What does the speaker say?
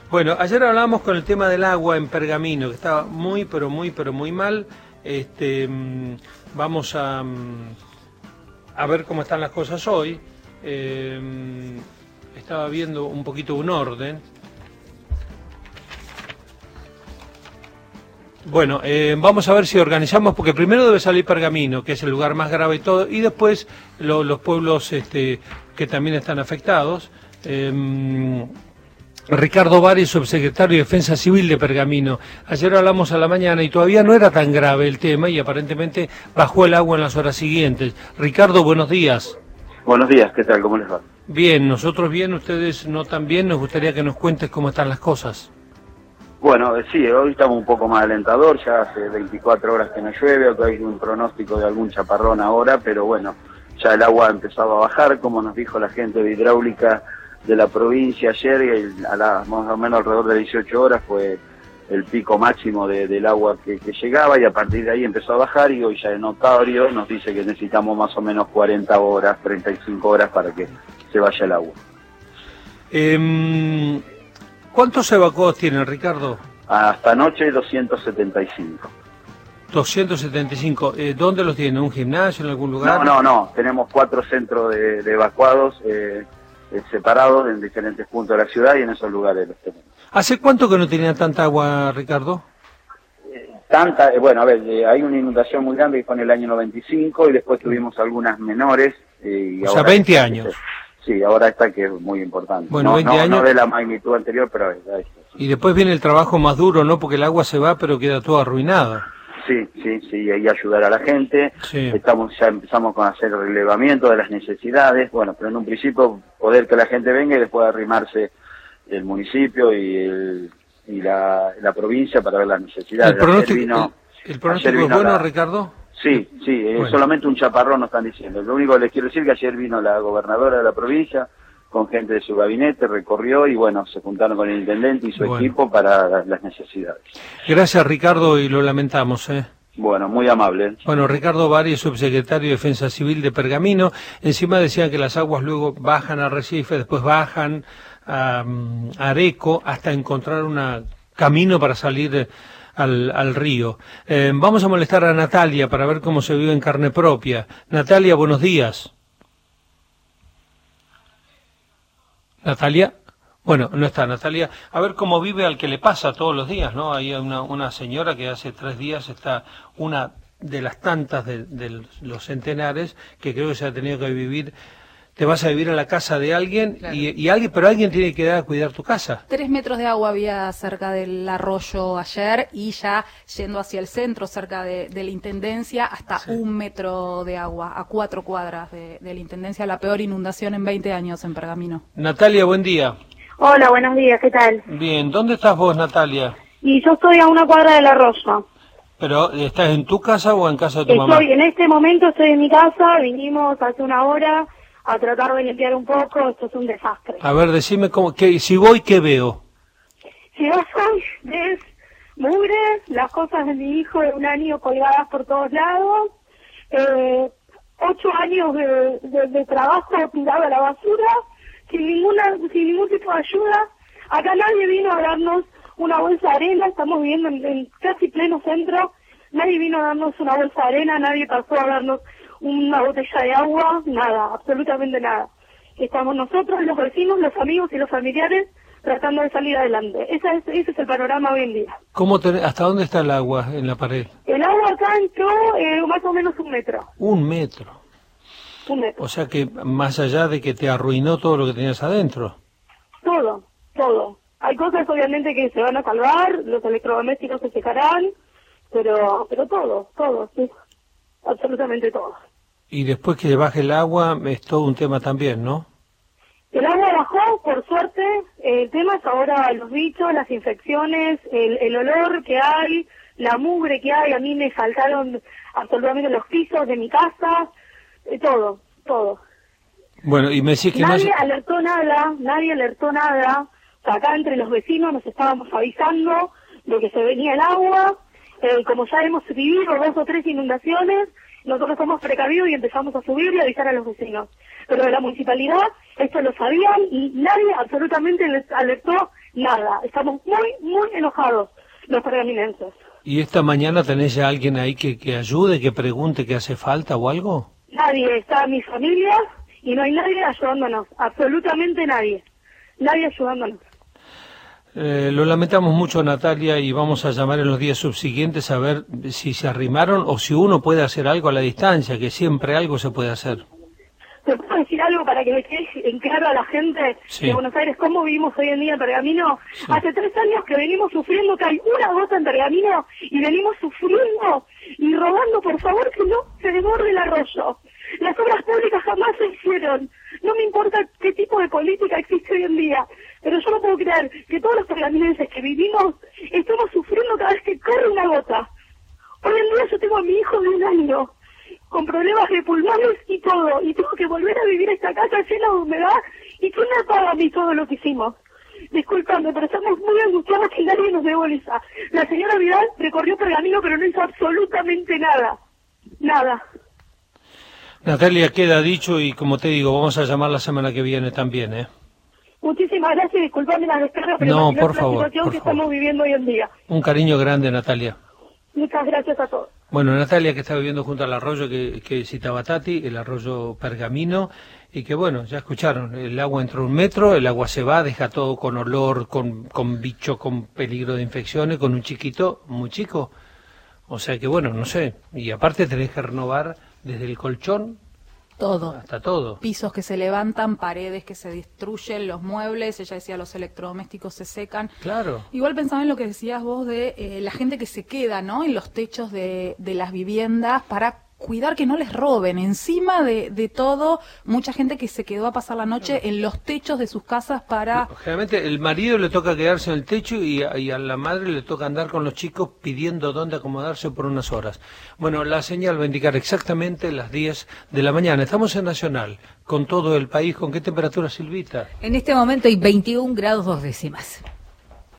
Bueno, ayer hablábamos con el tema del agua en Pergamino, que estaba muy, pero muy mal. Vamos a ver cómo están las cosas hoy. Estaba viendo un poquito un orden. Bueno, vamos a ver si organizamos, porque primero debe salir Pergamino, que es el lugar más grave y todo, y después los pueblos que también están afectados. Ricardo Bari, subsecretario de Defensa Civil de Pergamino. Ayer hablamos a la mañana y todavía no era tan grave el tema y aparentemente bajó el agua en las horas siguientes. Ricardo, buenos días. Buenos días, ¿qué tal? ¿Cómo les va? Bien, nosotros bien, ustedes no tan bien. Nos gustaría que nos cuentes cómo están las cosas. Bueno, sí, hoy estamos un poco más alentador, ya hace 24 horas que no llueve, aunque hay un pronóstico de algún chaparrón ahora, pero bueno, ya el agua ha empezado a bajar, como nos dijo la gente de hidráulica de la provincia ayer, y más o menos alrededor de 18 horas fue el pico máximo del agua que llegaba, y a partir de ahí empezó a bajar, y hoy ya en Otario nos dice que necesitamos más o menos 40 horas, 35 horas para que se vaya el agua. ¿Cuántos evacuados tienen, Ricardo? Hasta anoche 275. 275. ¿Dónde los tienen? ¿Un gimnasio, en algún lugar? No. Tenemos 4 centros de evacuados separados en diferentes puntos de la ciudad, y en esos lugares los tenemos. ¿Hace cuánto que no tenían tanta agua, Ricardo? Bueno, a ver, hay una inundación muy grande que fue en el año 95, y después tuvimos algunas menores. Y o sea, 20 años. Sí, ahora esta que es muy importante. Bueno, 20 años. No de la magnitud anterior, pero es. Y después viene el trabajo más duro, ¿no? Porque el agua se va, pero queda todo arruinado. Sí, y ayudar a la gente. Sí. Ya empezamos con hacer el relevamiento de las necesidades, bueno, pero en un principio poder que la gente venga y después arrimarse el municipio y la provincia para ver las necesidades. ¿El pronóstico es bueno, Ricardo? Sí, bueno. Solamente un chaparrón nos están diciendo. Lo único que les quiero decir es que ayer vino la gobernadora de la provincia con gente de su gabinete, recorrió y bueno, se juntaron con el intendente y su equipo para las necesidades. Gracias, Ricardo, y lo lamentamos, Bueno, muy amable. Bueno, Ricardo Bari, subsecretario de Defensa Civil de Pergamino. Encima decían que las aguas luego bajan a Recife, después bajan a Areco, hasta encontrar un camino para salir al río. Vamos a molestar a Natalia para ver cómo se vive en carne propia. Natalia, buenos días. Natalia, bueno, no está Natalia. A ver cómo vive al que le pasa todos los días, ¿no? Hay una señora que hace 3 días está, una de las tantas de los centenares, que creo que se ha tenido que vivir. Te vas a vivir en la casa de alguien, claro. Pero alguien tiene que ir a cuidar tu casa. 3 metros de agua había cerca del arroyo ayer, y ya yendo hacia el centro, cerca de la Intendencia, hasta 1 metro de agua, a 4 cuadras de la Intendencia, la peor inundación en 20 años en Pergamino. Natalia, buen día. Hola, buenos días, ¿qué tal? Bien, ¿dónde estás vos, Natalia? Y yo estoy a 1 cuadra del arroyo. ¿Pero estás en tu casa o en casa de tu mamá? En este momento estoy en mi casa, vinimos hace 1 hora a tratar de limpiar un poco, esto es un desastre. A ver, decime si voy, ¿qué veo? Si vas, ves mugre, las cosas de mi hijo de 1 año colgadas por todos lados, 8 años de trabajo tirado a la basura, sin ningún tipo de ayuda. Acá nadie vino a darnos una bolsa de arena, estamos viviendo en casi pleno centro, nadie vino a darnos una bolsa de arena, nadie pasó a darnos una botella de agua, nada, absolutamente nada. Estamos nosotros, los vecinos, los amigos y los familiares tratando de salir adelante. Ese es el panorama hoy en día. ¿Hasta dónde está el agua en la pared? El agua acá entró más o menos 1 metro. 1 metro. 1 metro. O sea que más allá de que te arruinó todo lo que tenías adentro. Todo. Hay cosas obviamente que se van a salvar, los electrodomésticos se secarán, pero todo, sí. Absolutamente todo. Y después que baje el agua es todo un tema también, ¿no? El agua bajó, por suerte. El tema es ahora los bichos, las infecciones, el olor que hay, la mugre que hay. A mí me faltaron absolutamente los pisos de mi casa, todo. Bueno, y me decís que nadie alertó nada. O sea, acá entre los vecinos nos estábamos avisando de que se venía el agua. Como ya hemos vivido 2 o 3 inundaciones, nosotros somos precavidos y empezamos a subir y avisar a los vecinos. Pero de la municipalidad esto lo sabían y nadie absolutamente les alertó nada. Estamos muy, muy enojados los pergaminenses. ¿Y esta mañana tenés ya alguien ahí que ayude, que pregunte qué hace falta o algo? Nadie, está mi familia y no hay nadie ayudándonos, absolutamente nadie. Nadie ayudándonos. Lo lamentamos mucho, Natalia, y vamos a llamar en los días subsiguientes a ver si se arrimaron o si uno puede hacer algo a la distancia, que siempre algo se puede hacer. ¿Te puedo decir algo para que le quede en claro a la gente de Buenos Aires cómo vivimos hoy en día en Pergamino? Sí. Hace 3 años que venimos sufriendo, que hay una gota en Pergamino, y venimos sufriendo y rogando, por favor, que no se desborde el arroyo. Las obras públicas jamás se hicieron. No me importa qué tipo de política existe hoy en día, pero yo no puedo creer que todos los pergaminenses que vivimos estamos sufriendo cada vez que corre una gota. Hoy en día yo tengo a mi hijo de 1 año, con problemas de pulmones y todo, y tengo que volver a vivir esta casa llena de humedad, y ¿quién me paga a mí todo lo que hicimos? Disculpame, pero estamos muy angustiados que nadie nos dé bolsa. La señora Vidal recorrió Pergamino, pero no hizo absolutamente nada. Nada. Natalia, queda dicho, y como te digo, vamos a llamar la semana que viene también, ¿eh? Muchísimas gracias, disculpame la descarga, pero no, es por la favor, situación por que favor. estamos viviendo hoy en día. Un cariño grande, Natalia. Muchas gracias a todos. Bueno, Natalia, que está viviendo junto al arroyo que citaba Tati, el arroyo Pergamino, y que bueno, ya escucharon, el agua entró 1 metro, el agua se va, deja todo con olor, con bicho, con peligro de infecciones, con un chiquito, muy chico. O sea que bueno, no sé, y aparte tenés que renovar desde el colchón todo. Hasta todo. Pisos que se levantan, paredes que se destruyen, los muebles, ella decía los electrodomésticos se secan. Claro. Igual pensaba en lo que decías vos de la gente que se queda, ¿no? En los techos de las viviendas para cuidar que no les roben. Encima de todo, mucha gente que se quedó a pasar la noche en los techos de sus casas para... Generalmente el marido le toca quedarse en el techo y a la madre le toca andar con los chicos pidiendo dónde acomodarse por unas horas. Bueno, la señal va a indicar exactamente las 10 de la mañana. Estamos en Nacional, con todo el país. ¿Con qué temperatura, Silvita? En este momento hay 21 grados 2 décimas.